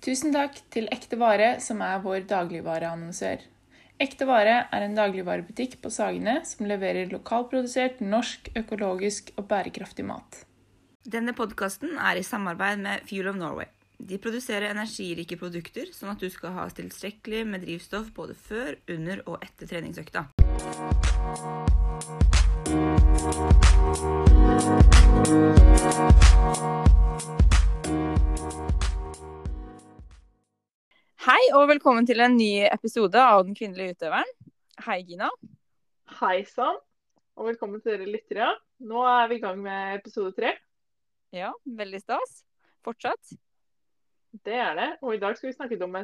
Tusen takk til Ekte Vare, som er vår dagligvareannonsør. Ekte Vare er en dagligvarebutikk på Sagene som leverer lokalprodusert, norsk, økologisk og bærekraftig mat. Denne podcasten er i samarbeid med Fuel of Norway. De produserer energirike produkter, sånn at du skal ha tilstrekkelig med drivstoff både før, under og etter treningsøkta. Hei og velkommen til en ny episode av Den kvinnelige utøveren. Hei Gina. Hei sann, og velkommen til dere lyttere. Nå er vi i gang med episode 3. Ja, veldig stas. Fortsatt. Det er det, og i dag skal vi snakke om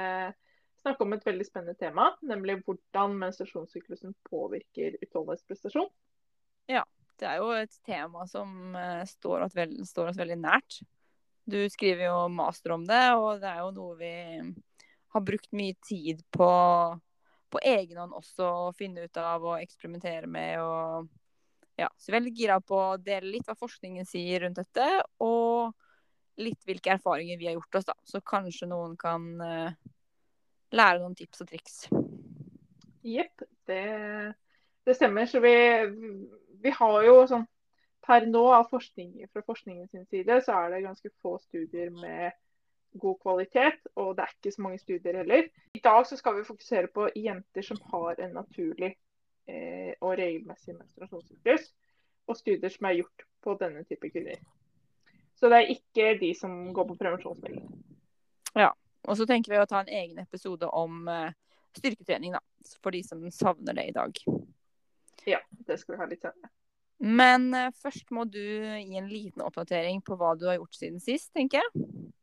et veldig spennende tema, nemlig hvordan menstruasjonssyklusen påvirker utholdenhetsprestasjon. Ja, det er jo et tema som står oss veldig nært. Du skriver jo master om det, og det er jo noe vi har brukt mye tid på egen hånd også, å finne ut av og eksperimentere med. Og, ja, så vi er veldig gira på å dele litt hva forskningen sier rundt dette, og litt hvilke erfaringer vi har gjort oss da. Så kanskje noen kan lære noen tips og triks. Jepp, det stemmer. Så vi har jo sånn, per nå av fra forskningens side, så er det ganske få studier med god kvalitet, og det er ikke så mange studier heller. I dag så skal vi fokusere på jenter som har en naturlig og regelmessig menstruasjonssyklus, og studier som er gjort på denne type kvinner. Så det er ikke de som går på prevensjonsmelding. Ja, og så tenker vi å ta en egen episode om styrketrening da, for de som savner det i dag. Ja, det skal vi ha litt senere. Men først må du gi en liten oppdatering på hva du har gjort siden sist, tenker jeg.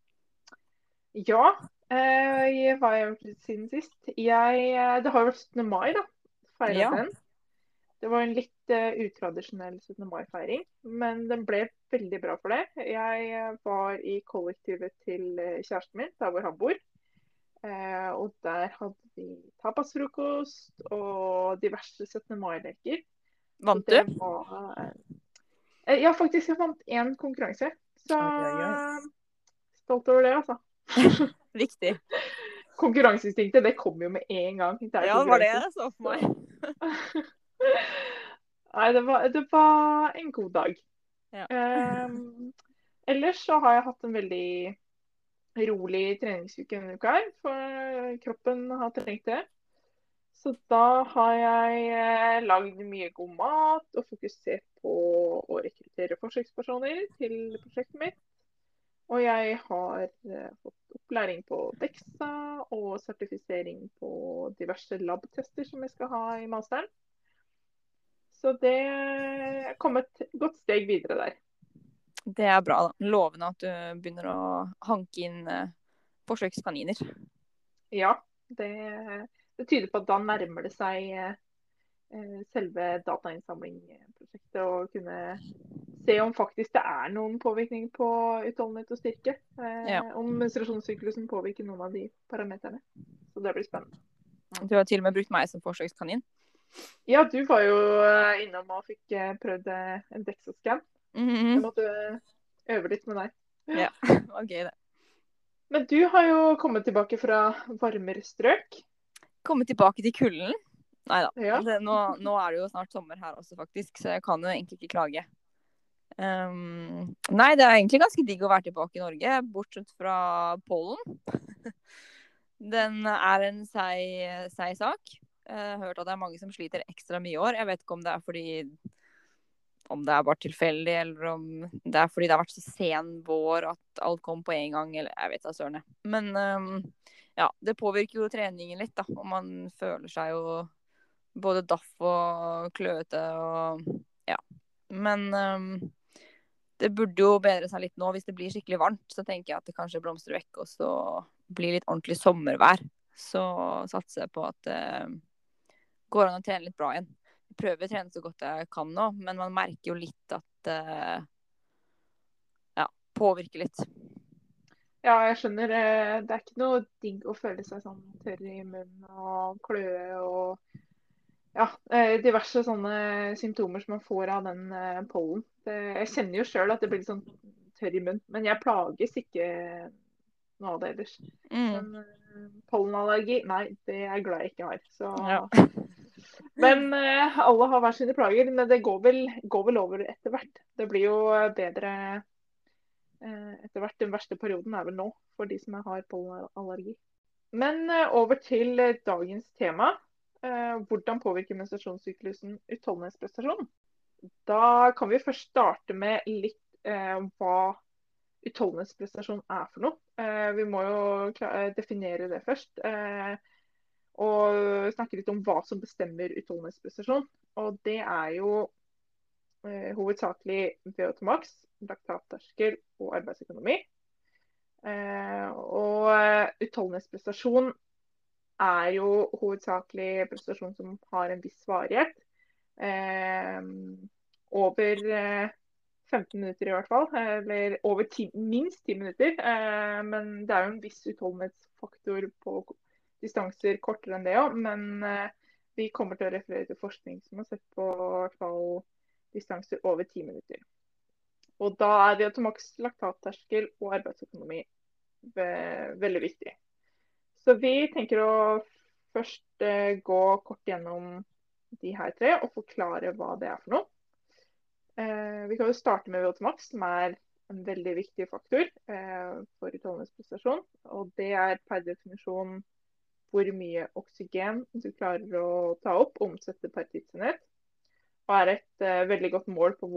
Ja, hva jeg har gjort siden sist? Det har jo vært 17. mai da, feiret Ja. den. Det var en litt utradisjonell 17. mai-feiring, men den ble veldig bra for det. Jeg var i kollektivet til kjæresten min, der hvor han bor. Og der hadde vi tapasfrokost og diverse 17. mai-leker. Vant du? Ja, faktisk, jeg vant en konkurranse. Så Oi. stolt over det, altså. Viktig. Konkurranseinstinktet, det kom jo med en gang. Ja, det var det jeg så for meg. Nei, det var en god dag. Ja. Ellers så har jeg hatt en veldig rolig treningsuke denne uka her, for kroppen har trengt det. Så da har jeg lagd mye god mat og fokusert på å rekruttere forsøkspersoner til prosjektet mitt. Og jeg har fått opplæring på DEXA og sertifisering på diverse labtester som jeg skal ha i masteren. Så det kom et godt steg videre der. Det er bra da. Lovende at du begynner å hanke inn forsøkskaniner. Ja, det tyder på at da nærmer det seg selve datainnsamlingprosjektet og kunne se om faktisk det er noen påvirkning på utholdenhet og styrke. Om menstruasjonssyklusen påvirker noen av de parameterne. Så det blir spennende. Du har til og med brukt meg som forsøkskanin. Ja, du var jo innom og fikk prøvd en DEXA-scan. Jeg måtte øve litt med deg. Ja, ok det. Men du har jo kommet tilbake fra varmere strøk. Kommet tilbake til kulden? Neida, ja. Nå er det jo snart sommer her også faktisk, så jeg kan jo egentlig ikke klage. Nei, det er egentlig ganske digg å være tilbake i Norge, bortsett fra pollen. Den er en seig sak. Jeg har hørt at det er mange som sliter ekstra mye i år. Jeg vet ikke om det er om det er bare tilfeldig, eller om det er fordi det har vært så sen vår at alt kom på en gang, eller jeg vet da søren. Men ja, det påvirker jo treningen litt da, og man føler seg jo både daff og kløete og ja. Men det burde jo bedre seg litt nå. Hvis det blir skikkelig varmt, så tenker jeg at det kanskje blomstrer vekk, og så blir litt ordentlig sommervær. Så satser jeg på at det går an å trene litt bra igjen. Jeg prøver å trene så godt jeg kan nå, men man merker jo litt at ja, påvirker litt. Ja, jeg skjønner. Det er ikke noe digg å føle seg sånn tørr i munnen og kløe og ja, diverse sånne symptomer som man får av den pollen. Jeg kjenner jo selv at det blir litt sånn tørr i munnen, men jeg plages ikke noe av det ellers. Mm. Men pollenallergi, nei, det er jeg glad jeg ikke har. Så... Ja. Men alle har hver sine plager, men det går vel over etter hvert. Det blir jo bedre etter hvert. Den verste perioden er vel nå for de som har pollenallergi. Men over til dagens tema. Hvordan påvirker menstruasjonssyklusen utholdenhetsprestasjon? Da kan vi først starte med litt hva utholdenhetsprestasjon er for noe. Vi må jo definere det først. Og snakke litt om hva som bestemmer utholdenhetsprestasjon. Og det er jo hovedsakelig VO2 max, laktatterskel og arbeidsøkonomi. Og utholdenhetsprestasjon er jo hovedsakelig prestasjon som har en viss varighet. Over 15 minutter i hvert fall, eller over minst 10 minutter. Men det er jo en viss utholdenhetsfaktor på distanser kortere enn det også. Men vi kommer til å referere til forskning som har sett på hvert fall distanser over 10 minutter. Og da er VO2 max, laktatterskel og arbeidsøkonomi veldig viktig. Så vi tenker å først gå kort gjennom de her tre og forklare hva det er for noe. Vi kan jo starte med VO2 max, som er en veldig viktig faktor for utholdenhetsprestasjon. Og det er per definisjon hvor mye oksygen du klarer å ta opp og omsette per tidsenhet. Og er et veldig godt mål på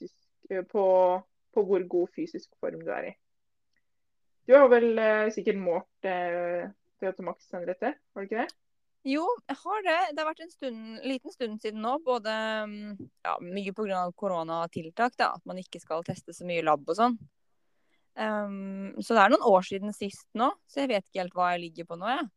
hvor god fysisk form du er i. Du har vel sikkert målt VO2 max, Henriette, var det ikke det? Jo, jeg har det. Det har vært en liten stund siden nå, både mye på grunn av koronatiltak, da, at man ikke skal teste så mye lab og sånn. Så det er noen år siden sist nå, så jeg vet ikke helt hva jeg ligger på nå, jeg.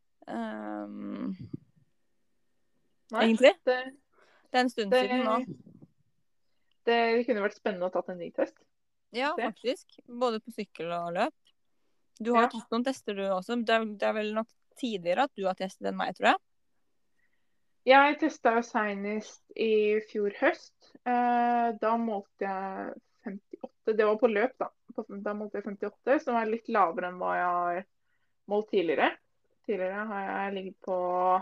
Nei, egentlig. Det er en stund siden nå. Det kunne vært spennende å tatt en ny test. Ja, faktisk. Både på sykkel og løp. Du har tatt noen tester du også. Det er vel nok tidligere at du har testet enn meg, tror jeg. Jeg testet jo senest i fjor høst. Da målte jeg 58. Det var på løp, da. Da målte jeg 58, som er litt lavere enn hva jeg har målt tidligere. Tidligere har jeg ligget på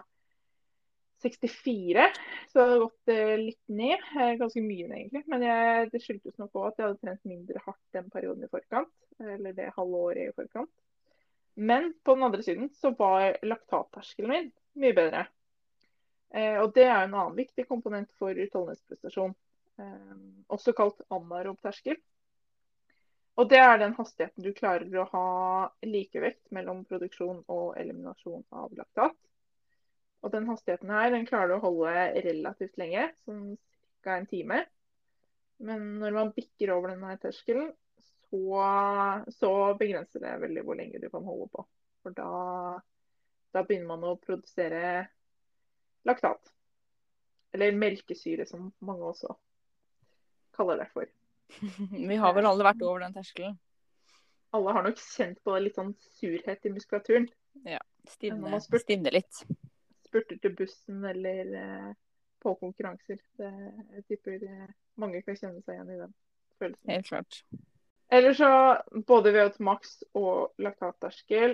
64, så det har gått litt ned. Ganske mye ned, egentlig. Men det skyldtes nok på at jeg hadde trent mindre hardt den perioden i forkant. Eller det halve året i forkant. Men på den andre siden så var laktatterskelen min mye bedre. Og det er en annen viktig komponent for utholdenhetsprestasjon. Også kalt anaerob terskel. Og det er den hastigheten du klarer å ha likevekt mellom produksjon og eliminasjon av laktat. Og den hastigheten her, den klarer du å holde relativt lenge, sånn ca. en time. Men når man bikker over denne terskelen, så begrenser det veldig hvor lenge du kan holde på. For da begynner man å produsere laktat. Eller melkesyre, som mange også kaller det for. Vi har vel alle vært over den terskelen. Alle har nok kjent på litt sånn surhet i muskulaturen. Ja, stivne litt. Spurter til bussen eller på konkurranser. Jeg tipper mange kan kjenne seg igjen i den følelsen. Helt klart. Eller så både VO2 max og laktatterskel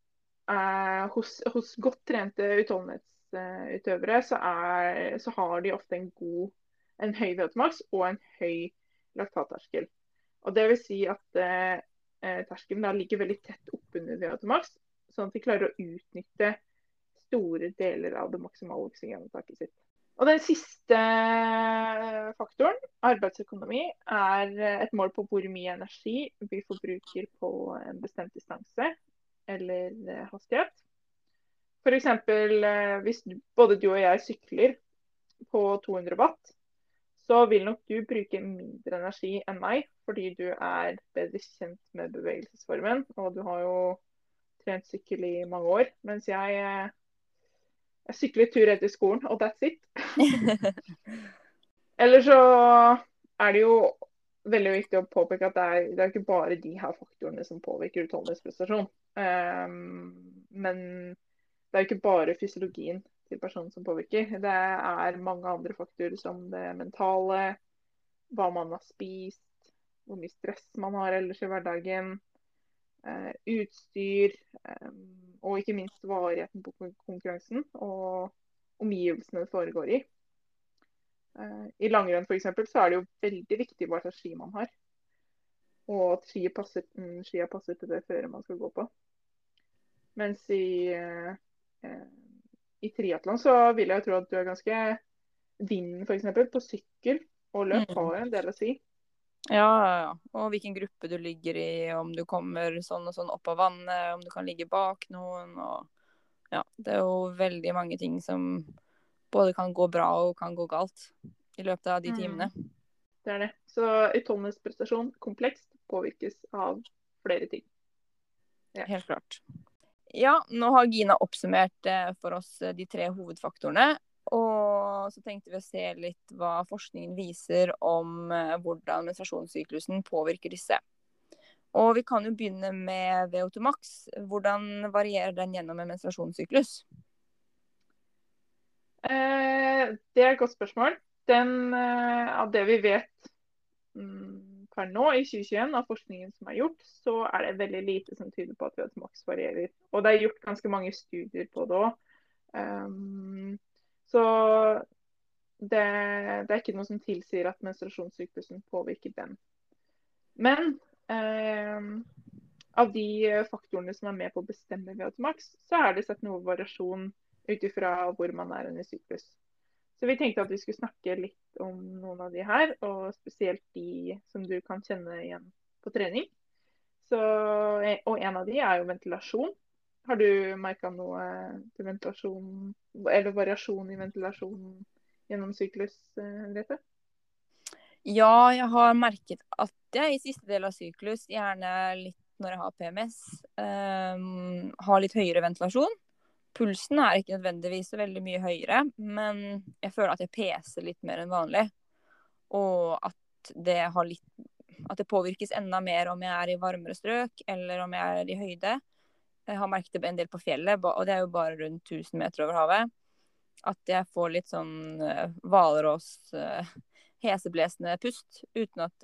hos godt trente utholdenhetsutøvere så har de ofte en høy VO2 max og en høy laktatterskel. Og det vil si at terskelen da ligger veldig tett oppunder VO2 max, sånn at de klarer å utnytte store deler av det maksimale oksygenopptaket sitt. Og den siste faktoren, arbeidsøkonomi, er et mål på hvor mye energi vi forbruker på en bestemt distanse eller hastighet. For eksempel, hvis både du og jeg sykler på 200 watt, så vil nok du bruke mindre energi enn meg, fordi du er bedre kjent med bevegelsesformen, og du har jo trent sykkel i mange år, mens jeg sykler tur etter skolen, og that's it. Eller så er det jo veldig viktig å påpeke at det er ikke bare de her faktorene som påvirker utholdenhetsprestasjon. Men det er jo ikke bare fysiologien til personen som påvirker. Det er mange andre faktorer som det mentale, hva man har spist, hvor mye stress man har ellers i hverdagen, utstyr, og ikke minst varigheten på konkurransen og omgivelsene det foregår i. I langrenn for eksempel, så er det jo veldig viktig hva slags ski man har. Og at skia passer til det føret man skal gå på. Mens i triathlon så vil jeg tro at du er ganske vinden for eksempel på sykkel og løp har en del å si. Ja. Og hvilken gruppe du ligger i, om du kommer sånn og sånn opp av vannet, om du kan ligge bak noen. Og ja, det er jo veldig mange ting som både kan gå bra og kan gå galt i løpet av de timene. Det er det. Så utholdenhetsprestasjon komplekst påvirkes av flere ting. Ja. Helt klart. Ja, nå har Gina oppsummert for oss de 3 hovedfaktorene. Og så tenkte vi å se litt hva forskningen viser om hvordan menstruasjonssyklusen påvirker disse. Og vi kan jo begynne med VO2 max. Hvordan varierer den gjennom en menstruasjonssyklus? Det er et godt spørsmål. Av det vi vet per nå i 2021 av forskningen som er gjort, så er det veldig lite som tyder på at VO2 max varierer. Og det er gjort ganske mange studier på det også. Så det er ikke noe som tilsier at menstruasjonssyklusen påvirker den. Men av de faktorene som er med på å bestemme VO2 max, så er det sett noe variasjon ut ifra hvor man er under syklus. Så vi tenkte at vi skulle snakke litt om noen av de her, og spesielt de som du kan kjenne igjen på trening. Og en av de er jo ventilasjon. Har du merket noe til ventilasjon, eller variasjon i ventilasjon gjennom syklus, Grete? Ja, jeg har merket at jeg i siste del av syklus, gjerne litt når jeg har PMS, har litt høyere ventilasjon. Pulsen er ikke nødvendigvis så veldig mye høyere, men jeg føler at jeg peser litt mer enn vanlig. Og at det påvirkes enda mer om jeg er i varmere strøk, eller om jeg er i høyde. Jeg har merket det en del på fjellet, og det er jo bare rundt 1000 meter over havet. At jeg får litt sånn hvalross, heseblesende pust, uten at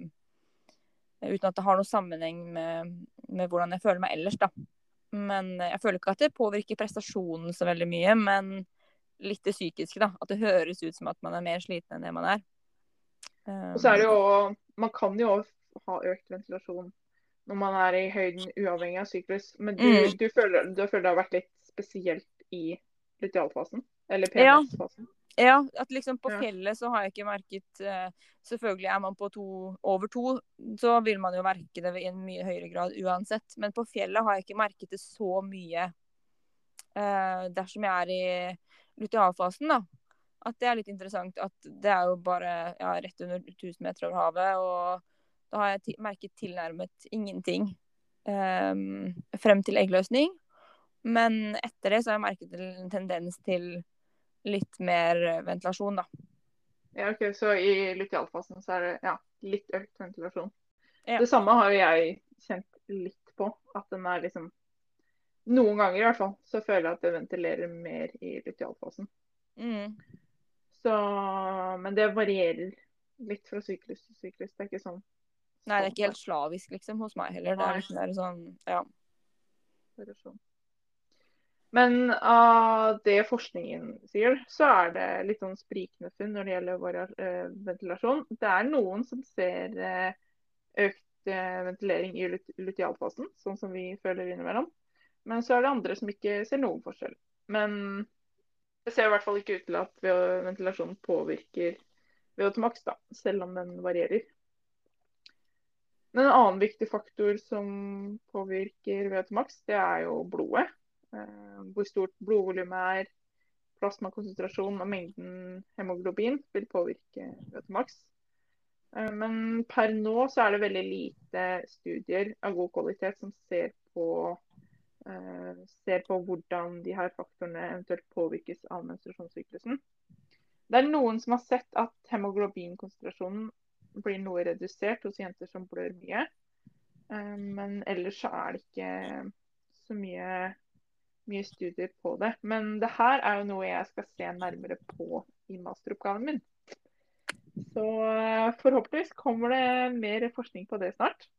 det har noe sammenheng med hvordan jeg føler meg ellers, da. Men jeg føler ikke at det påvirker prestasjonen så veldig mye, men litt det psykiske, da. At det høres ut som at man er mer sliten enn det man er. Og så er det jo, man kan jo ha økt ventilasjon når man er i høyden uavhengig av syklus. Men du føler det har vært litt spesielt i lutealfasen, eller PMS-fasen? Ja, at liksom på fjellet så har jeg ikke merket, selvfølgelig er man på over 2, så vil man jo merke det i en mye høyere grad uansett. Men på fjellet har jeg ikke merket det så mye dersom jeg er i lutealfasen, da. At det er litt interessant at det er jo bare rett under 1000 meter over havet, og da har jeg merket tilnærmet ingenting frem til eggløsning. Men etter det så har jeg merket en tendens til litt mer ventilasjon, da. Ja, ok, så i lutealfasen så er det litt økt ventilasjon. Ja. Det samme har jeg kjent litt på, at den er liksom, noen ganger i hvert fall, så føler jeg at det ventilerer mer i lutealfasen. Men det varierer litt fra syklus til syklus, det er ikke sånn. Nei, det er ikke helt slavisk liksom hos meg heller, det er litt mer sånn, variasjon. Men av det forskningen sier, så er det litt sånn sprikende funn når det gjelder ventilasjon. Det er noen som ser økt ventilering i lutealfasen, sånn som vi føler innimellom. Men så er det andre som ikke ser noen forskjell. Men det ser i hvert fall ikke ut til at ventilasjonen påvirker VO2 max, da, selv om den varierer. Men en annen viktig faktor som påvirker VO2 max, det er jo blodet. Hvor stort blodvolumet er, plasmakonsentrasjon og mengden hemoglobin vil påvirke VO2 max. Men per nå så er det veldig lite studier av god kvalitet som ser på hvordan de her faktorene eventuelt påvirkes av menstruasjonssyklusen. Det er noen som har sett at hemoglobinkonsentrasjonen blir noe redusert hos jenter som blør mye. Men ellers så er det ikke så mye studier på det. Men det her er jo noe jeg skal se nærmere på i masteroppgaven min. Så forhåpentligvis kommer det mer forskning på det snart.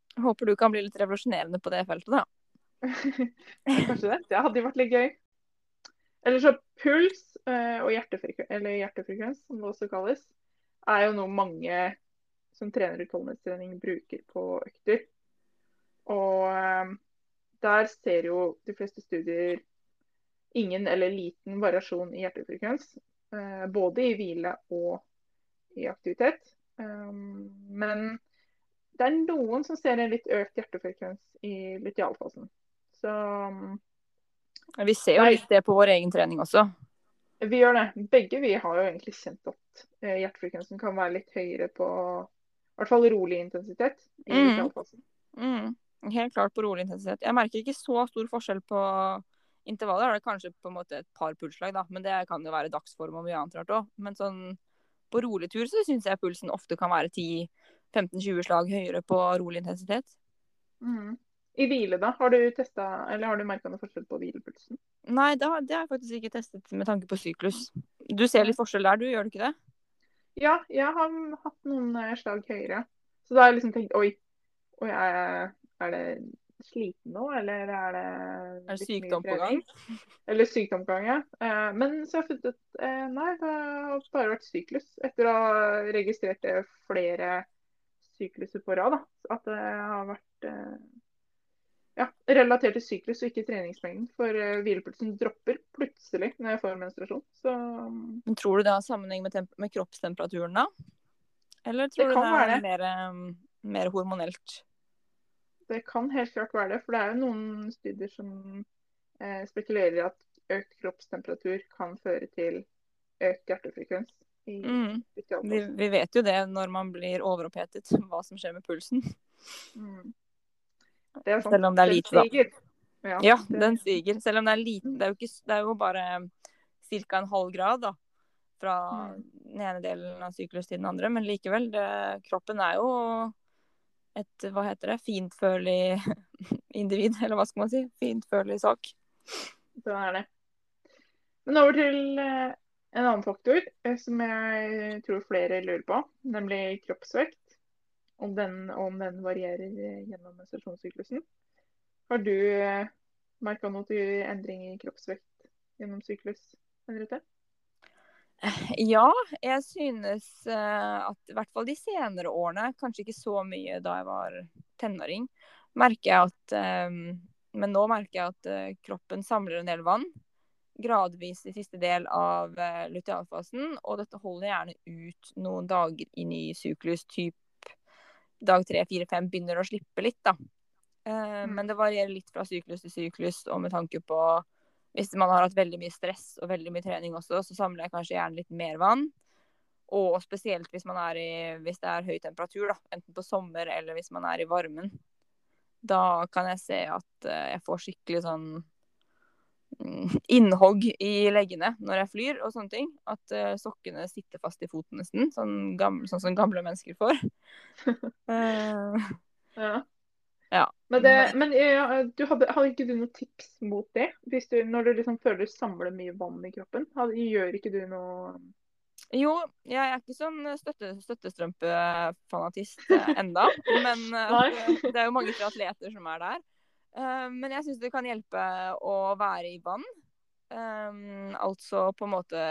Jeg håper du kan bli litt revolusjonerende på det feltet, da. Ja, kanskje det. Det hadde jo vært litt gøy. Eller så puls og hjertefrekvens, som det også kalles, er jo noe mange som trener utholdenhetstrening bruker på økter. Og der ser jo de fleste studier ingen eller liten variasjon i hjertefrekvens, både i hvile og i aktivitet. Men det er noen som ser en litt økt hjertefrekvens i lutealfasen. Så Vi ser jo litt det på vår egen trening også. vi gjør det. Begge vi har jo egentlig kjent at hjertefrekvensen kan være litt høyere på i hvert fall rolig intensitet i lutealfasen. Helt klart på rolig intensitet. Jeg merker ikke så stor forskjell på intervaller. Det er kanskje på en måte et par pulsslag, da. Men det kan jo være dagsform og mye annet rart også. Men sånn på rolig tur så synes jeg pulsen ofte kan være 10-15-20 slag høyere på rolig intensitet. I hvile da, har du testet, eller har du merket noe forskjell på hvilepulsen? Nei, det har jeg faktisk ikke testet med tanke på syklus. Du ser litt forskjell der, du gjør du ikke det? Ja, jeg har hatt noen slag høyere. Så da har jeg liksom tenkt, oi, er det sliten nå, eller er det litt sykdom mye på gang? trening? Eller sykdom på gang, ja. Men så har jeg funnet ut, nei, det har bare vært syklus. Etter å ha registrert det flere sykluser på rad, da. At det har vært relatert til syklus og ikke treningsmengden. For hvilepulsen dropper plutselig når jeg får menstruasjon. Så Men tror du det har sammenheng med kroppstemperaturen da? Eller tror du det er mer hormonelt? Det kan helt klart være det, for det er jo noen studier som spekulerer i at økt kroppstemperatur kan føre til økt hjertefrekvens. Vi vet jo det når man blir overopphetet, hva som skjer med pulsen. Det er sant. Selv om det er lite, da. Ja, den stiger. Selv om det er liten. Det er jo bare ca. 0,5 grad da, fra den ene delen av syklus til den andre. Men likevel, kroppen er jo et, hva heter det, fintfølelig individ, eller hva skal man si? Fintfølelig sak. Det er det. Men over til en annen faktor som jeg tror flere lurer på, nemlig kroppsvekt. Om den varierer gjennom menstruasjonssyklusen. Har du merket noe til endring i kroppsvekt gjennom syklus, Henriette? Ja, jeg synes at i hvert fall de senere årene, kanskje ikke så mye da jeg var tenåring, men nå merker jeg at kroppen samler en del vann, gradvis i siste del av lutealfasen, og dette holder gjerne ut noen dager inn i syklus, typ dag 3, 4, 5 begynner å slippe litt da. Men det varierer litt fra syklus til syklus, og med tanke på hvis man har hatt veldig mye stress og veldig mye trening også, så samler jeg kanskje gjerne litt mer vann. Og spesielt hvis det er høy temperatur, da, enten på sommer eller hvis man er i varmen. Da kan jeg se at jeg får skikkelig sånn innhogg i leggene når jeg flyr og sånne ting. At sokkene sitter fast i foten nesten, sånn som gamle mennesker får. Ja. Men hadde ikke du noen tips mot det? Når du liksom føler du samler mye vann i kroppen, gjør ikke du noe? Jo, jeg er ikke sånn støttestrømpefanatist enda, men det er jo mange atleter som er der. Men jeg synes det kan hjelpe å være i vann. Altså på en måte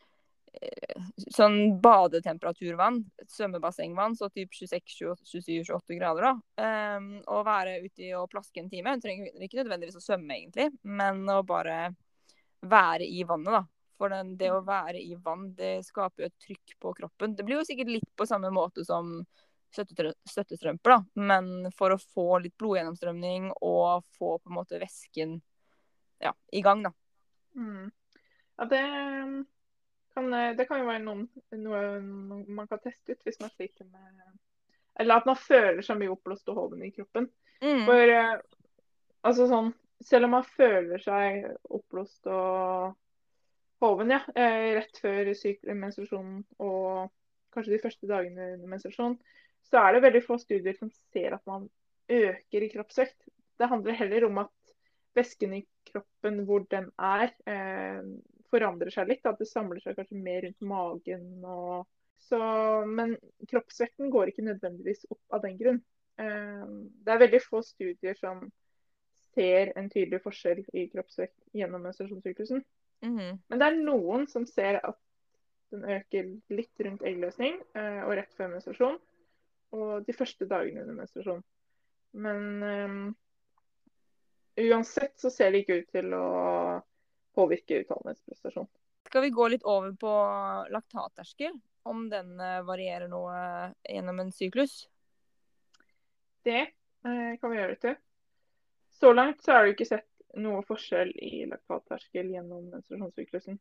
sånn badetemperaturvann, svømmebassengvann, så typ 26-27-28 grader da. Å være ute og plaske en time, du trenger ikke nødvendigvis å svømme egentlig, men å bare være i vannet da. For det å være i vann, det skaper jo et trykk på kroppen. Det blir jo sikkert litt på samme måte som støttestrømper da, men for å få litt blodgjennomstrømning og få på en måte væsken i gang da. Ja, det kan jo være noe man kan teste ut hvis man sliter med, eller at man føler seg mye oppblåst og hoven i kroppen. For altså sånn, selv om man føler seg oppblåst og hoven, rett før menstruasjonen og kanskje de første dagene under menstruasjon, så er det veldig få studier som ser at man øker i kroppsvekt. Det handler heller om at væsken i kroppen, hvor den er, forandrer seg litt. At det samler seg kanskje mer rundt magen. Men kroppsvekten går ikke nødvendigvis opp av den grunn. Det er veldig få studier som ser en tydelig forskjell i kroppsvekt gjennom menstruasjonssyklusen. Men det er noen som ser at den øker litt rundt eggløsning og rett før menstruasjon, og de første dagene under menstruasjon. Men uansett så ser det ikke ut til å påvirke utholdenhetsprestasjon. Skal vi gå litt over på laktatterskel, om den varierer noe gjennom en syklus? Det kan vi gjøre til. Så langt så har du ikke sett noe forskjell i laktatterskel gjennom menstruasjonssyklusen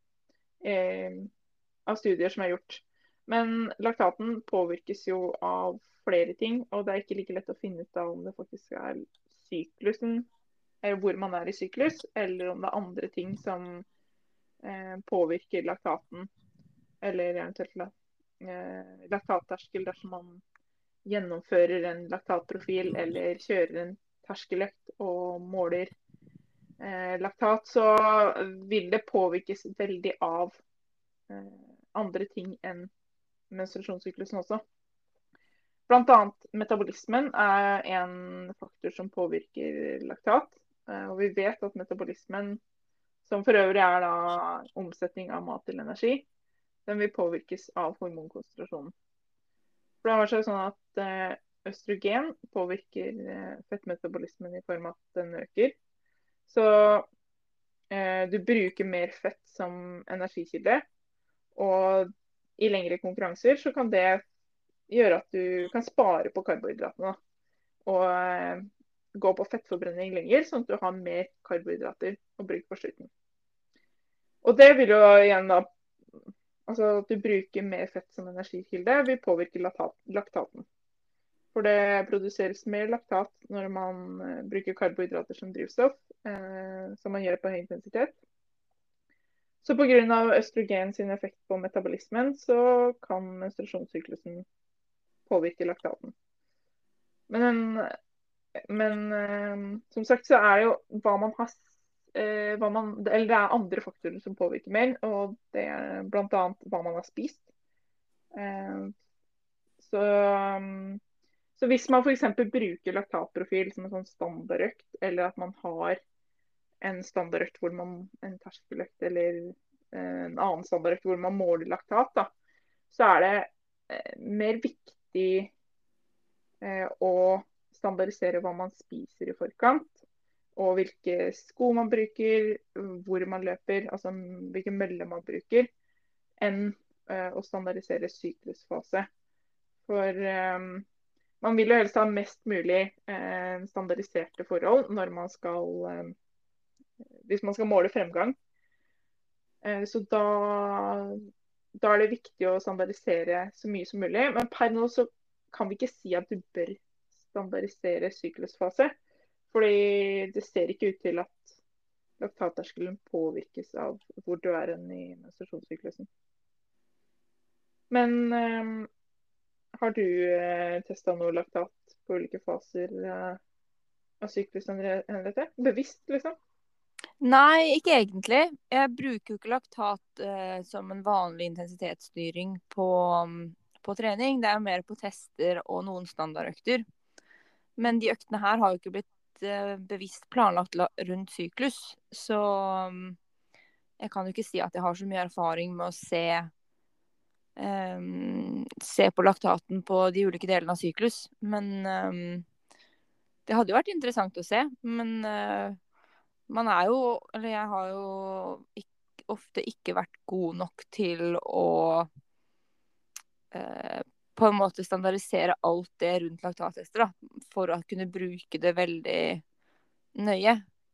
av studier som er gjort. Men laktaten påvirkes jo av flere ting, og det er ikke like lett å finne ut av om det faktisk er syklusen, eller hvor man er i syklus, eller om det er andre ting som påvirker laktaten, eller eventuelt laktatterskel dersom man gjennomfører en laktatprofil eller kjører en terskeløkt og måler laktat, så vil det påvirkes veldig av andre ting enn menstruasjonssyklusen også. Blant annet metabolismen er en faktor som påvirker laktat, og vi vet at metabolismen, som for øvrig er da omsetning av mat til energi, den vil påvirkes av hormonkonsentrasjonen. For det er sånn at østrogen påvirker fettmetabolismen i form av at den øker. Så du bruker mer fett som energikilde, og i lengre konkurranser så kan det gjøre at du kan spare på karbohydratene og gå på fettforbrenning lenger, sånn at du har mer karbohydrater å bruke på slutten. Og det vil jo igjen da, altså at du bruker mer fett som energikilde, vil påvirke laktaten. For det produseres mer laktat når man bruker karbohydrater som drivstoff, som man gjør på høy intensitet. Så på grunn av østrogen sin effekt på metabolismen, så kan menstruasjonssyklusen påvirke laktaten. Men som sagt så er jo hva man har, eller det er andre faktorer som påvirker mer, og det er blant annet hva man har spist. Så hvis man for eksempel bruker laktatprofil som en sånn standardøkt, eller at man har en standardøkt hvor man, en terskeløkt eller en annen standardøkt hvor man måler laktat, da, så er det mer viktig å standardisere hva man spiser i forkant, og hvilke sko man bruker, hvor man løper, altså hvilke mølle man bruker, enn å standardisere syklusfase. For man vil jo helst ha mest mulig standardiserte forhold når man skal, hvis man skal måle fremgang. Så da er det viktig å standardisere så mye som mulig. Men per nå så kan vi ikke si at du bør standardisere syklusfase, fordi det ser ikke ut til at laktatterskelen påvirkes av hvor du er i menstruasjonssyklusen. Men har du testet noe laktat på ulike faser av syklusen, Henriette? Bevisst, liksom? Nei, ikke egentlig. Jeg bruker jo ikke laktat som en vanlig intensitetsstyring på trening. Det er jo mer på tester og noen standardøkter. Men de øktene her har jo ikke blitt bevisst planlagt rundt syklus. Så jeg kan jo ikke si at jeg har så mye erfaring med å se på laktaten på de ulike delene av syklus. Men det hadde jo vært interessant å se. Men man er jo, eller jeg har jo ofte ikke vært god nok til å på en måte standardisere alt det rundt laktattester, da, for å kunne bruke det veldig nøye.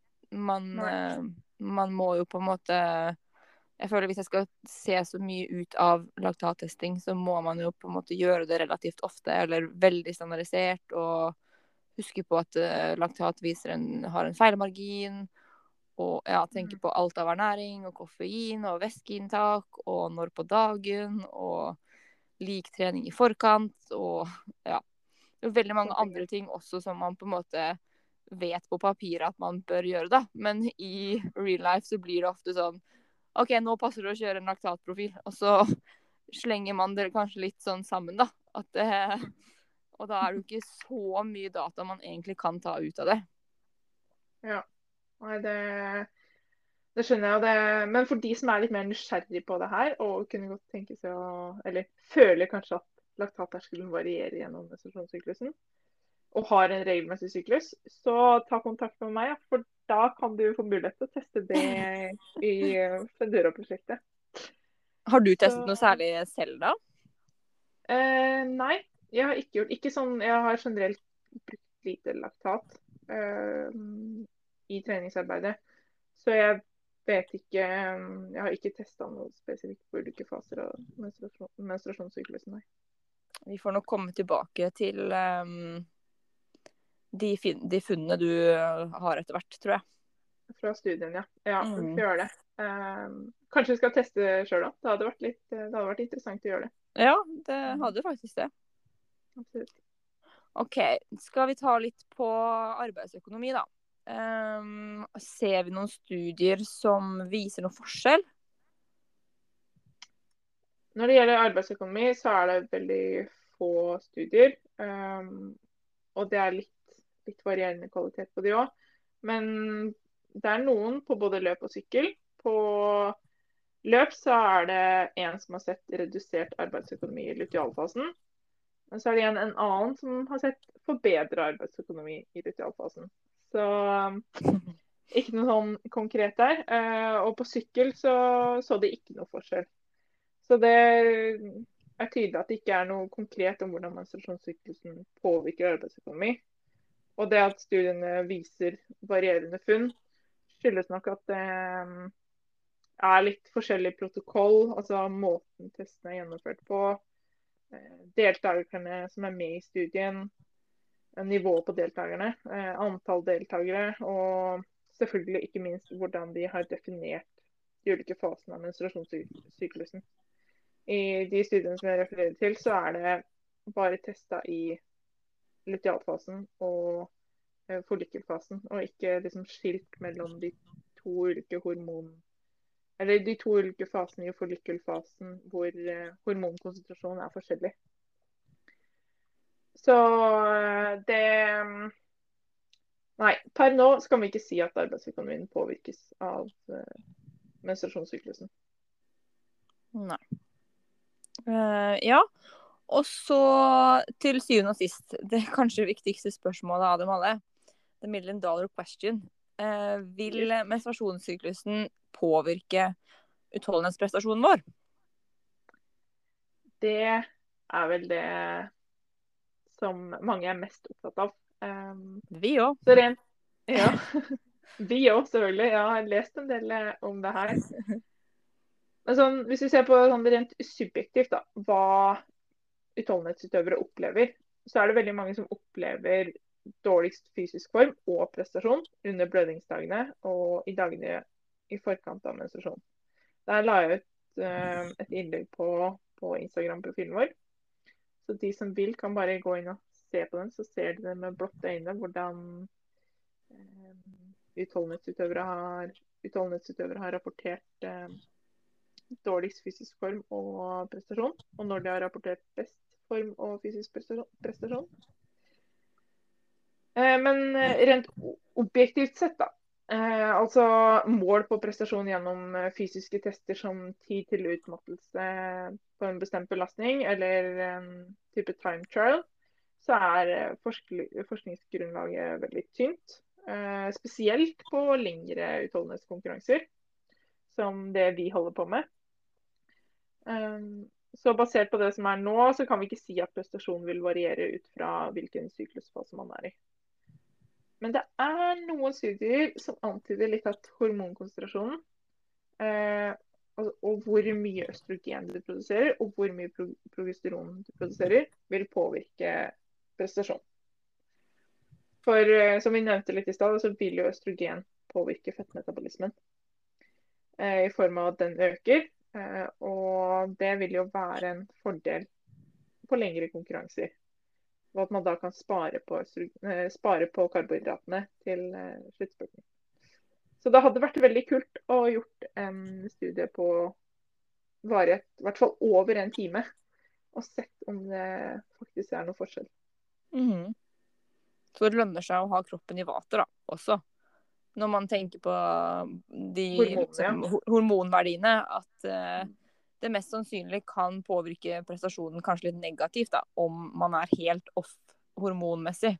Man må jo på en måte, jeg føler hvis jeg skal se så mye ut av laktattesting, så må man jo på en måte gjøre det relativt ofte, eller veldig standardisert, og huske på at laktat har en feilmargin, og tenke på alt av ernæring, og koffein, og væskeinntak, og når på dagen, og lik trening i forkant, og veldig mange andre ting også som man på en måte vet på papiret at man bør gjøre, da. Men i real life så blir det ofte sånn, ok, nå passer det å kjøre en laktatprofil, og så slenger man det kanskje litt sånn sammen, da. Og da er det jo ikke så mye data man egentlig kan ta ut av det. Ja. Nei, det skjønner jeg. Og men for de som er litt mer nysgjerrig på det her, og kunne godt tenke seg eller føler kanskje at laktatterskelen varierer gjennom menstruasjonssyklusen, og har en regelmessig syklus, så ta kontakt med meg, for da kan du få mulighet til å teste det i Fendura-prosjektet. Har du testet noe særlig selv da? Nei, jeg har ikke gjort. Ikke sånn, jeg har generelt brukt lite laktat i treningsarbeidet. Så jeg vet ikke, jeg har ikke testet noe spesifikt på ulike faser av menstruasjonssyklusen. Nei. Vi får nok komme tilbake til de funnene du har etter hvert, tror jeg. Fra studien, ja. Ja, vi får gjøre det. Kanskje vi skal teste selv da. Det hadde vært interessant å gjøre det. Ja, det hadde faktisk det. Absolutt. Ok, skal vi ta litt på arbeidsøkonomi da? Ser vi noen studier som viser noen forskjell? Når det gjelder arbeidsøkonomi, så er det veldig få studier. Og det er litt varierende kvalitet på de også. Men det er noen på både løp og sykkel. På løp så er det en som har sett redusert arbeidsøkonomi i lutealfasen. Men så er det igjen en annen som har sett forbedret arbeidsøkonomi i lutealfasen. Så ikke noe sånn konkret der. Og på sykkel så det ikke noe forskjell. Så det er tydelig at det ikke er noe konkret om hvordan menstruasjonssyklusen påvirker arbeidsøkonomi. Og det at studiene viser varierende funn, skyldes nok at det er litt forskjellig protokoll, altså måten testen er gjennomført på, deltakerne som er med i studien, nivået på deltakerne, antall deltakere, og selvfølgelig ikke minst hvordan de har definert de ulike fasene av menstruasjonssyklusen. I de studiene som jeg refererer til, så er det bare testet i lutealfasen og follikelfasen, og ikke liksom skilt mellom de to ulike de to ulike fasene i follikelfasen hvor hormonkonsentrasjonen er forskjellig. Så Nei, per nå skal vi ikke si at arbeidsøkonomien påvirkes av menstruasjonssyklusen. Nei. Ja, og så til syvende og sist, det kanskje viktigste spørsmålet av dem alle, the million dollar question. Vil menstruasjonssyklusen påvirke utholdenhetsprestasjonen vår? Det er vel det som mange er mest opptatt av. Vi også. Ja, vi også selvfølgelig. Ja, jeg har lest en del om det her. Men sånn, hvis vi ser på sånn rent subjektivt, da, hva utholdenhetsutøvere opplever, så er det veldig mange som opplever dårligst fysisk form og prestasjon under blødningsdagene og i dagene i forkant av menstruasjon. Der la jeg ut et innlegg på Instagram-profilen vår. Så de som vil, kan bare gå inn og se på den, så ser de det med blotte øyne hvordan utholdenhetsutøvere har rapportert dårligst fysisk form og prestasjon, og når de har rapportert best form og fysisk prestasjon. Men rent objektivt sett da, altså mål på prestasjon gjennom fysiske tester som tid til utmattelse på en bestemt belastning, eller en type time trial, så er forskningsgrunnlaget veldig tynt. Spesielt på lengre utholdenhetskonkurranser, som det vi holder på med. Så basert på det som er nå, så kan vi ikke si at prestasjonen vil variere ut fra hvilken syklusfase man er i. Men det er noen studier som antyder litt at hormonkonsentrasjonen og hvor mye østrogen du produserer, og hvor mye progesteron du produserer, vil påvirke prestasjon. For som vi nevnte litt i stad, så vil jo østrogen påvirke fettmetabolismen i form av at den øker. Og det vil jo være en fordel på lengre konkurranser. Og at man da kan spare på karbohydratene til sluttspurten. Så det hadde vært veldig kult å gjort en studie på varighet, i hvert fall over en time, og sett om det faktisk er noe forskjell. Mhm. Så det lønner seg å ha kroppen i vater da, også. Når man tenker på de Hormonene, ja. hormonverdiene, at det mest sannsynlig kan påvirke prestasjonen kanskje litt negativt da, om man er helt off hormonmessig.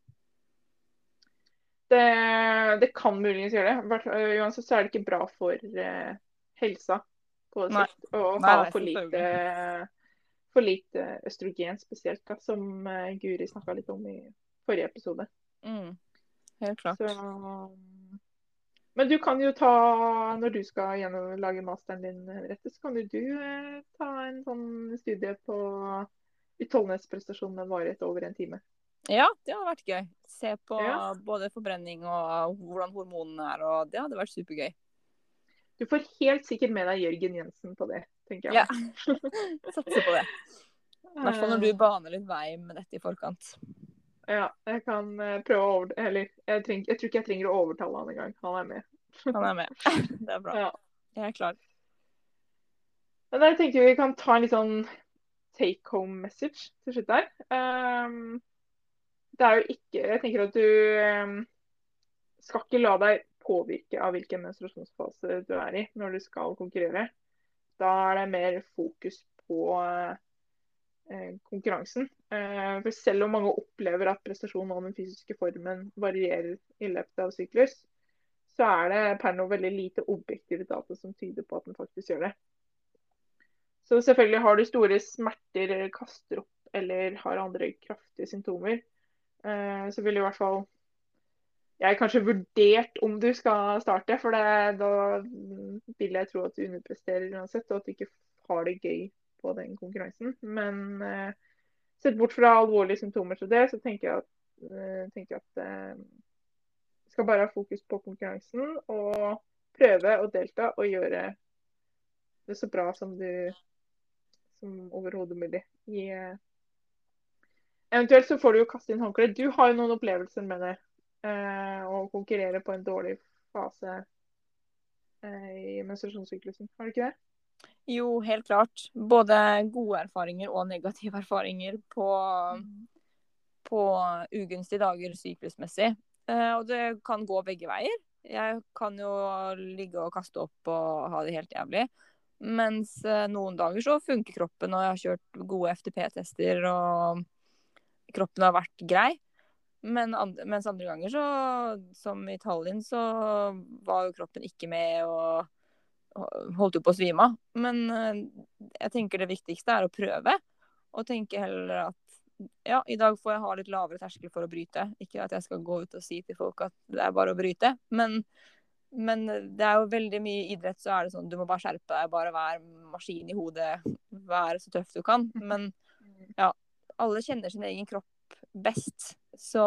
Det kan muligens gjøre det. Uansett så er det ikke bra for helsa på Nei. sikt å Nei, ha selvfølgelig. for lite østrogen spesielt, da, som Guri snakket litt om i forrige episode. Helt klart. Så, men du kan jo ta, når du skal lage masteren din, Rette, så kan jo du ta en sånn studie på utholdenhetsprestasjon med varighet over en time. Ja, det hadde vært gøy. Se på Ja. både forbrenning og hvordan hormonene er, og det hadde vært supergøy. Du får helt sikkert med deg Jørgen Jensen på det, tenker jeg. Ja, satser på det. I hvert fall når du baner litt vei med dette i forkant. Ja, jeg kan prøve å eller jeg tror ikke jeg trenger å overtale han en gang. Han er med. Han er med. Det er bra. Ja. Jeg er klar. Men jeg tenker vi kan ta en litt sånn take home message til slutt der. Det er jo ikke, jeg tenker at du skal ikke la deg påvirke av hvilken menstruasjonsfase du er i når du skal konkurrere. Da er det mer fokus på konkurransen. For selv om mange opplever at prestasjonen og den fysiske formen varierer i løpet av syklus, så er det per nå veldig lite objektive data som tyder på at den faktisk gjør det. Så selvfølgelig har du store smerter, kaster opp eller har andre kraftige symptomer, så vil i hvert fall jeg kanskje vurdert om du skal starte, for da vil jeg tro at du underpresterer uansett, og at du ikke har det gøy på den konkurransen. Men sett bort fra alvorlige symptomer til det, så tenker jeg at du skal bare ha fokus på konkurransen og prøve å delta og gjøre det så bra som overhodet mulig. Eventuelt så får du jo kaste inn håndkle. Du har jo noen opplevelser med det. Å konkurrere på en dårlig fase i menstruasjonssyklusen. Har du ikke det? Jo, helt klart. Både gode erfaringer og negative erfaringer på ugunstige dager syklusmessig. Og det kan gå begge veier. Jeg kan jo ligge og kaste opp og ha det helt jævlig. Mens noen dager så funker kroppen, og jeg har kjørt gode FTP-tester, og kroppen har vært grei. Mens andre ganger, så, som i Tallinn, så var jo kroppen ikke med og holdt jo på å svime av. Men jeg tenker det viktigste er å prøve, og tenke heller at ja, i dag får jeg ha litt lavere terskel for å bryte. Ikke at jeg skal gå ut og si til folk at det er bare å bryte. Men det er jo veldig mye idrett, så er det sånn du må bare skjerpe deg, bare være maskin i hodet, være så tøff du kan. Men ja, alle kjenner sin egen kropp best. Så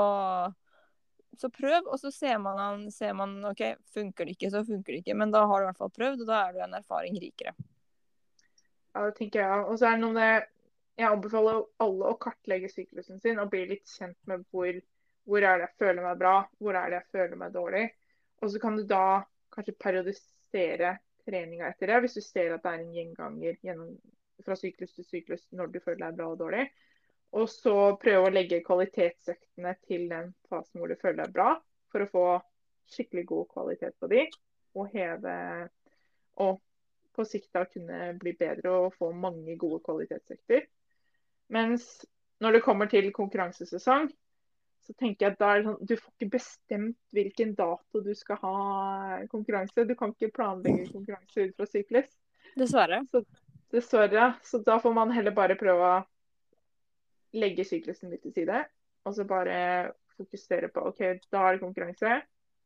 prøv, og så ser man ok, funker det ikke, så funker det ikke. Men da har du i hvert fall prøvd, og da er du en erfaring rikere. Ja, det tenker jeg. Og så er det noe med jeg anbefaler alle å kartlegge syklusen sin og bli litt kjent med hvor er det jeg føler meg bra, hvor er det jeg føler meg dårlig. Og så kan du da kanskje periodisere treninga etter det, hvis du ser at det er en gjenganger fra syklus til syklus når du føler deg bra og dårlig. Og så prøve å legge kvalitetsøktene til den fasen hvor du føler deg bra, for å få skikkelig god kvalitet på de, og heve og på sikt da kunne bli bedre og få mange gode kvalitetsøkter. Mens når det kommer til konkurransesesong, så tenker jeg at da er det sånn, du får ikke bestemt hvilken dato du skal ha konkurranse. Du kan ikke planlegge konkurranse ut fra syklus. Dessverre. Dessverre. Så da får man heller bare prøve å legge syklusen litt til side, og så bare fokusere på ok, da er det konkurranse.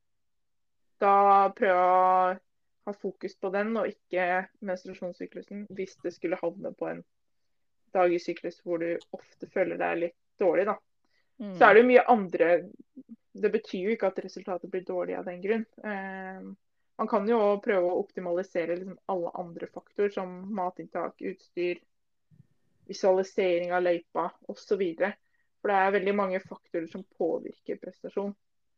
Da prøve å ha fokus på den, og ikke menstruasjonssyklusen, hvis det skulle havne på en dag i syklus hvor du ofte føler deg litt dårlig, da. Så er det jo mye andre. Det betyr jo ikke at resultatet blir dårlig av den grunn. Man kan jo prøve å optimalisere liksom alle andre faktorer, som matinntak, utstyr, visualisering av løypa osv. For det er veldig mange faktorer som påvirker prestasjon.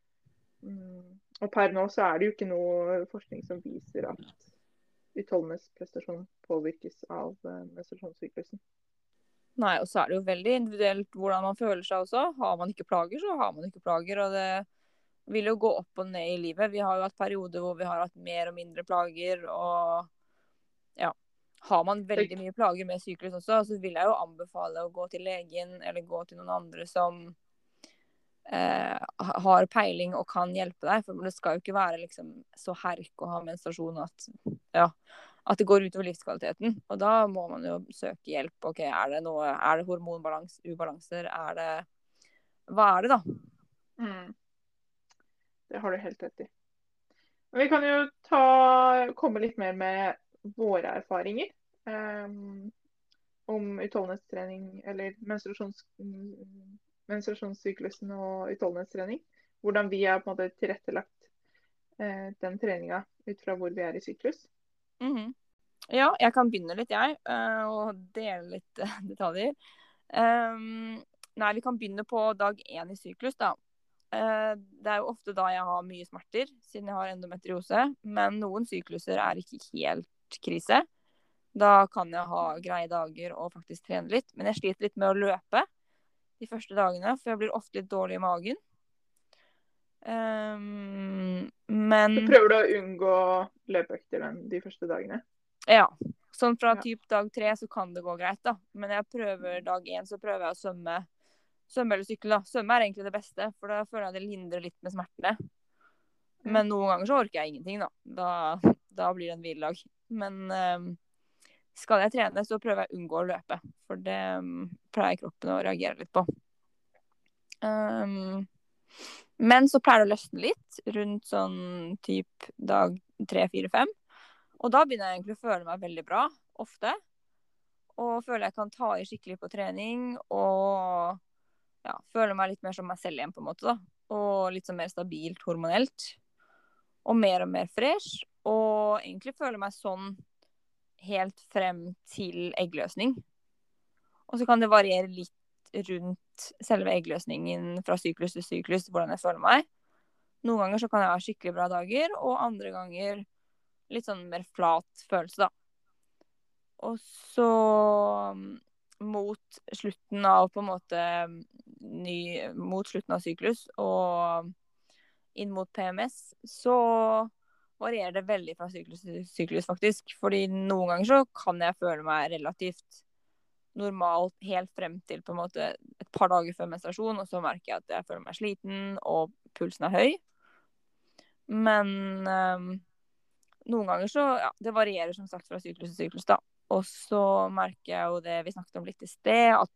Og per nå så er det jo ikke noe forskning som viser at utholdenhetsprestasjon påvirkes av menstruasjonssyklusen. Nei, og så er det jo veldig individuelt hvordan man føler seg også. Har man ikke plager, så har man ikke plager. Og det vil jo gå opp og ned i livet. Vi har jo hatt perioder hvor vi har hatt mer og mindre plager. Og ja, har man veldig mye plager med syklus også, så vil jeg jo anbefale å gå til legen eller gå til noen andre som har peiling og kan hjelpe deg. For det skal jo ikke være liksom så herk å ha menstruasjon at det går utover livskvaliteten. Og da må man jo søke hjelp. Ok, er det hormonbalanser, hva er det da? Det har du helt rett i. Vi kan jo komme litt mer med våre erfaringer om utholdenhetstrening eller menstruasjonssyklusen og utholdenhetstrening. Hvordan vi har på en måte tilrettelagt den treninga ut fra hvor vi er i syklus. Ja, jeg kan begynne litt, og dele litt detaljer. Vi kan begynne på dag 1 i syklus, da. Det er jo ofte da jeg har mye smerter, siden jeg har endometriose. Men noen sykluser er ikke helt krise. Da kan jeg ha greie dager og faktisk trene litt. Men jeg sliter litt med å løpe de første dagene, for jeg blir ofte litt dårlig i magen. Men Så prøver du å unngå løpeøkter de første dagene? Ja. Sånn fra typ dag 3 så kan det gå greit, da. Men jeg prøver dag 1, så prøver jeg å svømme eller sykle, da. Svømme er egentlig det beste, for da føler jeg det lindrer litt med smertene. Men noen ganger så orker jeg ingenting, da. Da blir det en hviledag. Men skal jeg trene, så prøver jeg å unngå å løpe. For det pleier kroppen å reagere litt på. Men så pleier det å løsne litt rundt sånn typ dag 3, 4, 5. Og da begynner jeg egentlig å føle meg veldig bra, ofte. Og føler jeg kan ta i skikkelig på trening, og føler meg litt mer som meg selv igjen, på en måte, da. Og litt sånn mer stabilt hormonelt. Og mer fresh. Og egentlig føler meg sånn helt frem til eggløsning. Og så kan det variere litt rundt selve eggløsningen fra syklus til syklus, hvordan jeg føler meg. Noen ganger så kan jeg ha skikkelig bra dager, og andre ganger litt sånn mer flat følelse, da. Og så mot slutten av på en måte mot slutten av syklus og inn mot PMS, så varierer det veldig fra syklus til syklus, faktisk. Fordi noen ganger så kan jeg føle meg relativt normalt helt frem til på en måte et par dager før menstruasjon, og så merker jeg at jeg føler meg sliten, og pulsen er høy. Men noen ganger så, det varierer som sagt fra syklus til syklus, da. Og så merker jeg jo det vi snakket om litt i sted, at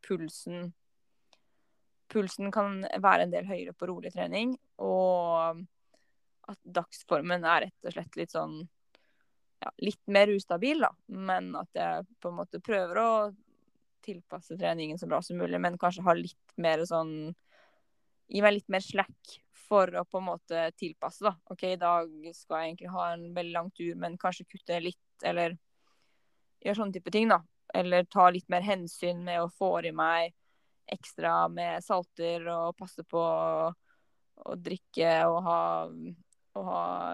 pulsen kan være en del høyere på rolig trening, og at dagsformen er rett og slett litt sånn, litt mer ustabil, da. Men at jeg på en måte prøver å tilpasse treningen så bra som mulig, men kanskje ha litt mer sånn, gi meg litt mer slack for å på en måte tilpasse, da. Ok, i dag skal jeg egentlig ha en veldig lang tur, men kanskje kutte litt, eller gjøre sånne type ting, da. Eller ta litt mer hensyn med å få i meg ekstra med salter, og passe på å drikke og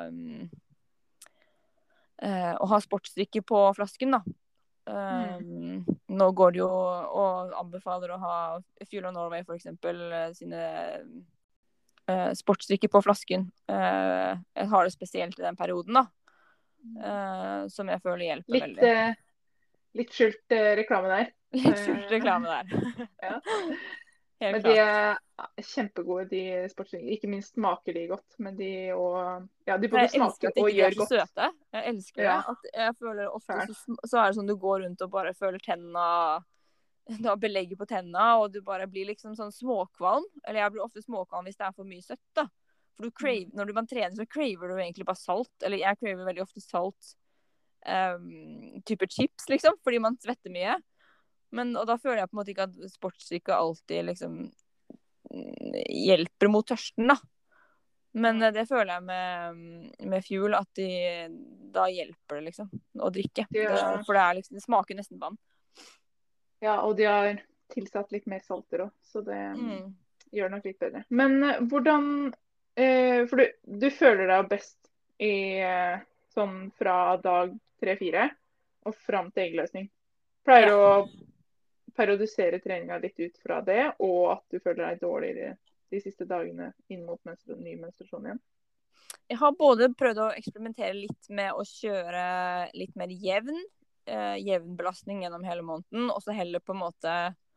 ha sportsdrikke på flasken, da. Nå går det jo og anbefaler å ha Fuel of Norway, for eksempel, sine sportsdrikke på flasken. Jeg har det spesielt i den perioden, da. Som jeg føler hjelper veldig. Litt skjult reklame der. Litt skjult reklame der. Ja. Helt men klart. de er kjempegode, de sportsdrinkene. Ikke minst smaker de godt, men de både smaker og gjør godt. Jeg elsker at de er så søte. Jeg elsker det. At jeg føler ofte så er det sånn du går rundt og bare føler tennene, du har belegget på tennene, og du bare blir liksom sånn småkvalm. Eller jeg blir ofte småkvalm hvis det er for mye søtt, da. For når man trener, så craver du egentlig bare salt. Eller jeg craver veldig ofte salt, type chips, liksom, fordi man svetter mye. Og da føler jeg på en måte ikke at sportsdrikke alltid liksom hjelper mot tørsten, da. Men det føler jeg med Fuel, at da hjelper det liksom å drikke. For det smaker nesten vann. Ja, og de har tilsatt litt mer salter også, så det gjør det nok litt bedre. Men hvordan, for du føler deg best sånn fra dag 3-4 og fram til eggløsning. Pleier du å periodisere treninga litt ut fra det, og at du føler deg dårligere de siste dagene inn mot ny menstruasjon igjen? Jeg har både prøvd å eksperimentere litt med å kjøre litt mer jevn belastning gjennom hele måneden, og så heller på en måte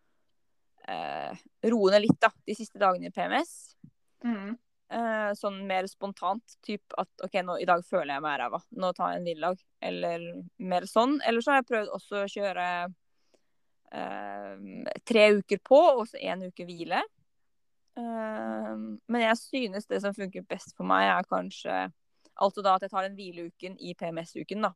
roe ned litt da, de siste dagene i PMS. Sånn mer spontant, typ at ok, i dag føler jeg meg ræva, nå tar jeg en hviledag, eller mer sånn. Eller så har jeg prøvd også å kjøre 3 uker på, og så 1 uke hvile. Men jeg synes det som funker best for meg er kanskje altså da at jeg tar den hvileuken i PMS-uken da.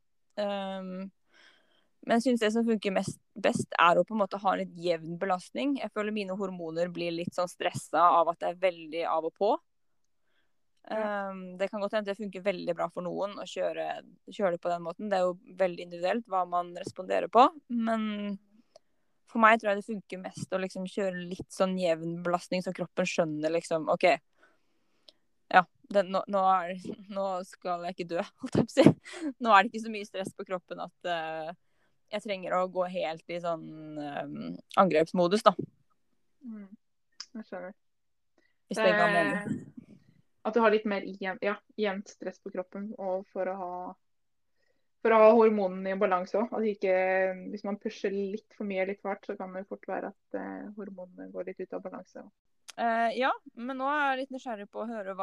Men jeg synes det som funker best er å på en måte ha en litt jevn belastning. Jeg føler mine hormoner blir litt sånn stresset av at det er veldig av og på. Det kan godt hende det funker veldig bra for noen å kjøre det på den måten. Det er jo veldig individuelt hva man responderer på, men for meg tror jeg det funker mest å liksom kjøre litt sånn jevn belastning, så kroppen skjønner liksom, ok, ja, nå skal jeg ikke dø, holdt jeg på å si. Nå er det ikke så mye stress på kroppen at jeg trenger å gå helt i sånn angrepsmodus da. Jeg skjønner. Hvis det ga mening. At du har litt mer jevnt stress på kroppen, og for å ha hormonene i balanse også. At ikke, hvis man pusher litt for mye litt for hardt, så kan det fort være at hormonene går litt ut av balanse. Ja, men nå er jeg litt nysgjerrig på å høre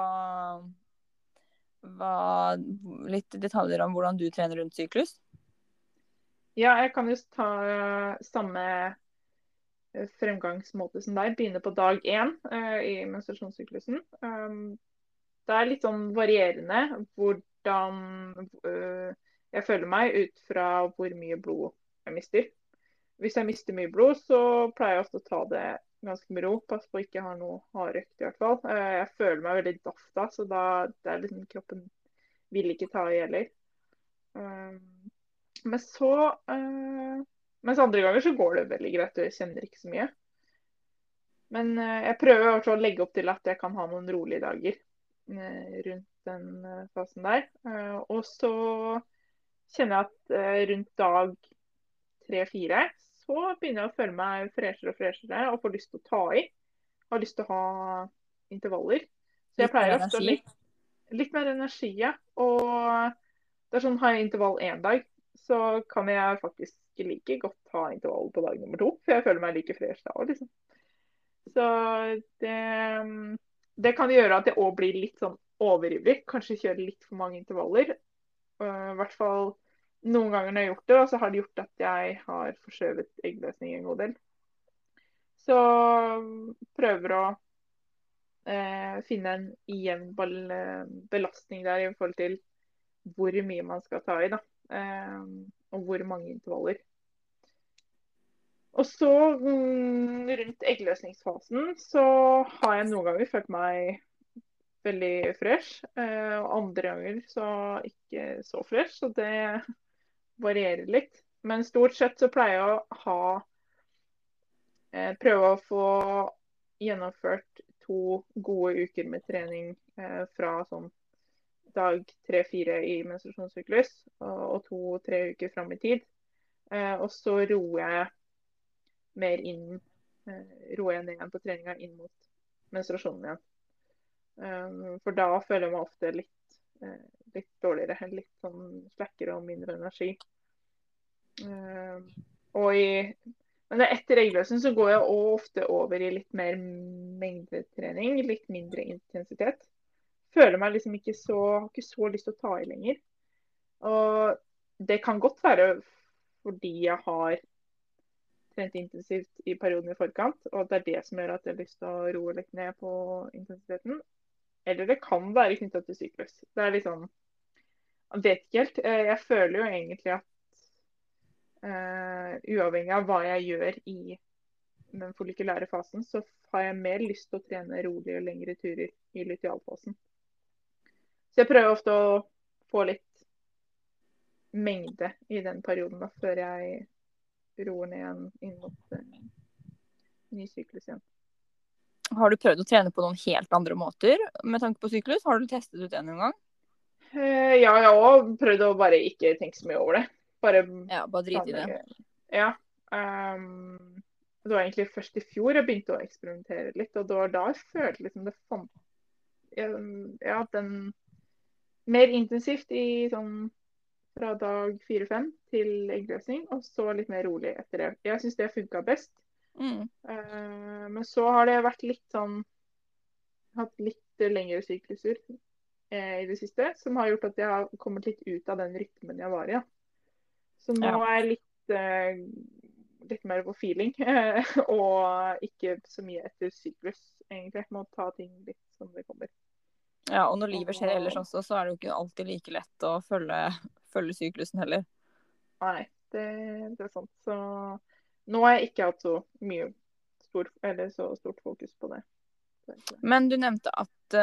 litt detaljer om hvordan du trener rundt syklus. Ja, jeg kan just ta samme fremgangsmåte som deg. Begynne på dag 1 i menstruasjonssyklusen. Det er litt sånn varierende hvordan jeg føler meg ut fra hvor mye blod jeg mister. Hvis jeg mister mye blod, så pleier jeg ofte å ta det ganske med ro. Pass på å ikke ha noe hardøkt i hvert fall. Jeg føler meg veldig daff da, så det er liksom kroppen vil ikke ta i heller. Men så, mens andre ganger så går det veldig greit, og jeg kjenner ikke så mye. Men jeg prøver i hvert fall å legge opp til at jeg kan ha noen rolige dager rundt den fasen der. Og så kjenner jeg at rundt dag 3-4 så begynner jeg å føle meg freshere og freshere og får lyst til å ta i. Har lyst til å ha intervaller. Så jeg pleier ofte å litt mer energi, ja. Og det er sånn, har jeg intervall 1 dag, så kan jeg faktisk like godt ha intervall på dag nummer 2, for jeg føler meg like fresh da også, liksom. Så det kan gjøre at jeg også blir litt sånn overivrig. Kanskje kjøre litt for mange intervaller. I hvert fall noen ganger når jeg har gjort det, så har det gjort at jeg har forskjøvet eggløsning en god del. Så prøver å finne en jevn belastning der i forhold til hvor mye man skal ta i da, og hvor mange intervaller. Og så rundt eggløsningsfasen så har jeg noen ganger følt meg veldig fresh, og andre ganger så ikke så fresh, så det varierer litt. Men stort sett så pleier jeg å prøve å få gjennomført 2 gode uker med trening fra sånn dag 3-4 i menstruasjonssyklus, og 2-3 uker frem i tid. Og så roer jeg mer roer jeg ned igjen på treninga inn mot menstruasjonen igjen. For da føler jeg meg ofte litt dårligere, litt sånn slakkere og mindre energi. Men etter eggløsning så går jeg ofte over i litt mer mengdetrening, litt mindre intensitet. Føler meg liksom ikke så lyst til å ta i lenger. Og det kan godt være fordi jeg har trent intensivt i perioden i forkant, og det er det som gjør at jeg har lyst til å roe litt ned på intensiteten. Eller det kan være knyttet til syklus. Det er litt sånn, jeg vet ikke helt. Jeg føler jo egentlig at uavhengig av hva jeg gjør i den follikulære fasen, så har jeg mer lyst til å trene rolige og lengre turer i lutealfasen. Så jeg prøver ofte å få litt mengde i den perioden da, før jeg roer ned igjen inn mot ny syklus igjen. Har du prøvd å trene på noen helt andre måter med tanke på syklus? Har du testet ut det noen gang? Ja, jeg har også prøvd å bare ikke tenke så mye over det. Bare drite i det. Ja. det var egentlig først i fjor jeg begynte å eksperimentere litt, og det var da jeg følte liksom det fant ja, den mer intensivt i sånn fra dag 4-5 til eggløsning, og så litt mer rolig etter det. Jeg synes det funket best. Men så har det vært litt sånn, hatt litt lengre sykluser i det siste, som har gjort at jeg har kommet litt ut av den rytmen jeg var i. Ja. Så nå er jeg litt mer på feeling, og ikke så mye etter syklus, egentlig. Jeg må ta ting litt som det kommer. Ja, og når livet skjer ellers også, så er det jo ikke alltid like lett å følge syklusen heller. Nei, det er sant. Så nå har jeg ikke hatt så stort fokus på det. Men du nevnte at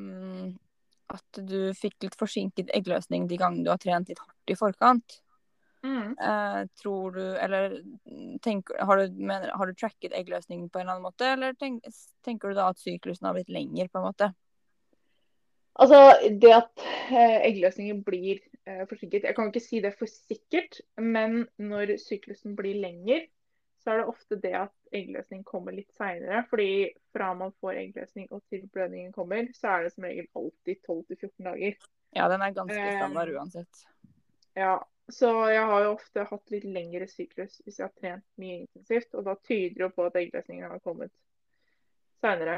du fikk litt forsinket eggløsning de gangene du har trent litt hardt i forkant. Tror du, eller har du tracket eggløsningen på en eller annen måte, eller tenker du da at syklusen har blitt lenger på en måte? Altså, det at eggløsningen blir forsinket, jeg kan ikke si det for sikkert, men når syklusen blir lenger, så er det ofte det at eggløsning kommer litt senere, fordi fra man får eggløsning og til blødningen kommer, så er det som regel alltid 12-14 dager. Ja, den er ganske standard uansett. Ja, så jeg har jo ofte hatt litt lengre syklus hvis jeg har trent mye intensivt, og da tyder det på at eggløsningen har kommet senere.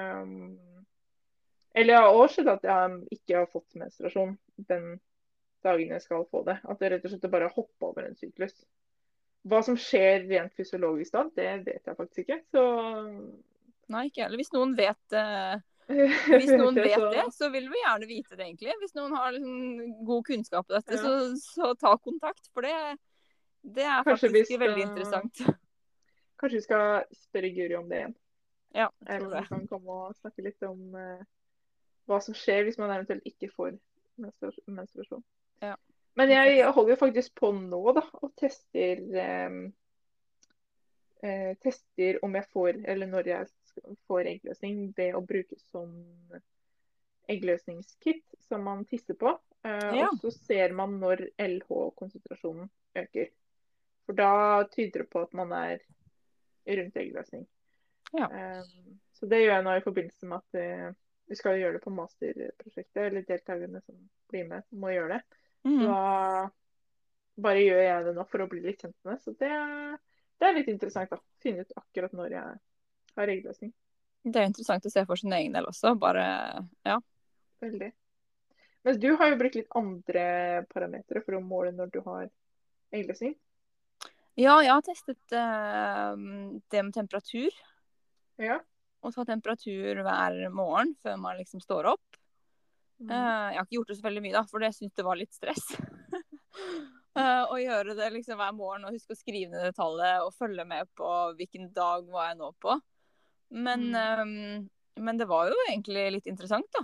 Eller jeg har også sett at jeg ikke har fått menstruasjon den dagen jeg skal få det. At det rett og slett er bare å hoppe over en syklus. Hva som skjer rent fysiologisk da, det vet jeg faktisk ikke. Så... Nei, ikke heller. Hvis noen vet det, så vil vi gjerne vite det egentlig. Hvis noen har liksom god kunnskap på dette, så ta kontakt. For det er faktisk veldig interessant. Kanskje vi skal spørre Guri om det igjen. Ja, jeg tror det. Vi kan komme og snakke litt om hva som skjer hvis man eventuelt ikke får menstruasjon. Ja. Men jeg holder jo faktisk på nå da, og tester om jeg får, eller når jeg får eggløsning, det å bruke som eggløsningskit som man tisser på. Og så ser man når LH-konsentrasjonen øker. For da tyder det på at man er rundt eggløsning. Ja. Så det gjør jeg nå i forbindelse med at vi skal gjøre det på masterprosjektet, eller deltakerne som blir med, må gjøre det. Da bare gjør jeg det nå for å bli litt kjent med det. Så det er litt interessant da. Finne ut akkurat når jeg har eggløsning. Det er interessant å se for sin egen del også. Bare, ja. Veldig. Men du har jo brukt litt andre parametere for å måle når du har eggløsning. Ja, jeg har testet det med temperatur. Ja. Og ta temperatur hver morgen før man liksom står opp. Jeg har ikke gjort det så veldig mye da, for jeg synes det var litt stress. Å gjøre det liksom hver morgen og huske å skrive ned det tallet og følge med på hvilken dag var jeg nå på. Men det var jo egentlig litt interessant da.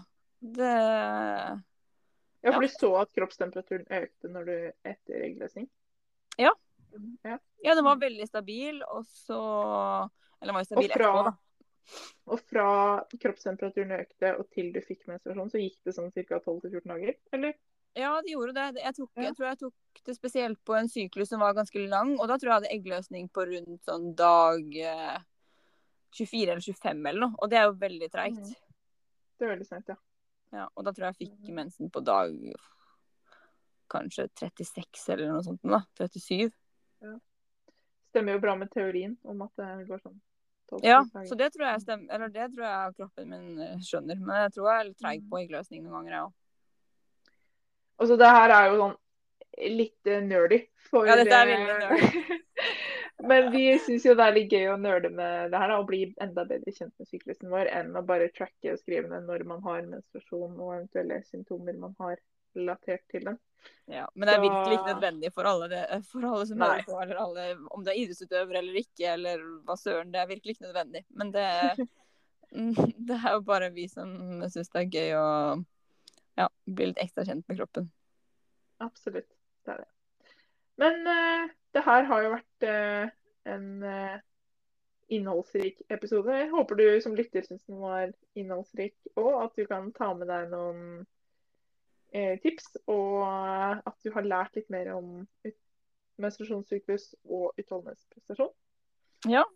Ja, for du så at kroppstemperaturen økte når du etter eggløsning? Ja, den var veldig stabil, og så... Eller den var jo stabil etterpå da. Og fra kroppstemperaturen økte og til du fikk menstruasjon, så gikk det sånn ca. 12-14 dager, eller? Ja, det gjorde det. Jeg tror jeg tok det spesielt på en syklus som var ganske lang, og da tror jeg hadde eggløsning på rundt sånn dag 24 eller 25 eller noe, og det er jo veldig tregt. Det er veldig sent, ja. Ja, og da tror jeg fikk mensen på dag kanskje 36 eller noe sånt da, 37. Ja. Stemmer jo bra med teorien om at det går sånn. Ja, så det tror jeg stemmer, eller det tror jeg kroppen min skjønner, men jeg tror jeg er litt treg på eggløsning noen ganger, jeg også. Altså, det her er jo sånn litt nerdy. Ja, dette er veldig nerdy. Men vi synes jo det er litt gøy å nørde med det her, da, og bli enda bedre kjent med syklusen vår, enn å bare tracke og skrive ned når man har menstruasjon og eventuelle symptomer man har relatert til den. Ja, men det er virkelig ikke nødvendig for alle som hører på, eller alle, om det er idrettsutøver eller ikke, eller hva søren, det er virkelig ikke nødvendig. Men det er jo bare vi som synes det er gøy å bli litt ekstra kjent med kroppen. Absolutt, det er det. Men det her har jo vært en innholdsrik episode. Jeg håper du som lytter synes den var innholdsrik, og at du kan ta med deg noen tips, og at du har lært litt mer om menstruasjonssyklus og utholdenhetsprestasjon. Ja,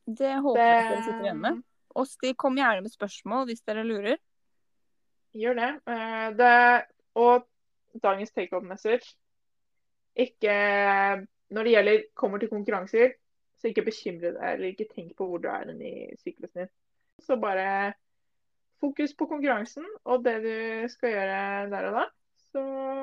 Det håper jeg at dere sitter igjen med. Og kom gjerne med spørsmål hvis dere lurer. Gjør det. Og dagens take-home message. Ikke, når det kommer til konkurranser, så ikke bekymre deg, eller ikke tenk på hvor du er i syklusen din. Så bare fokus på konkurransen og det du skal gjøre der og da. Så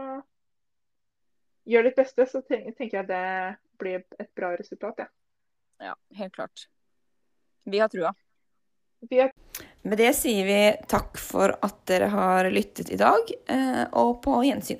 gjør ditt beste, så tenker jeg det blir et bra resultat, ja. Ja, helt klart. Vi har trua. Med det sier vi takk for at dere har lyttet i dag, og på gjensyn.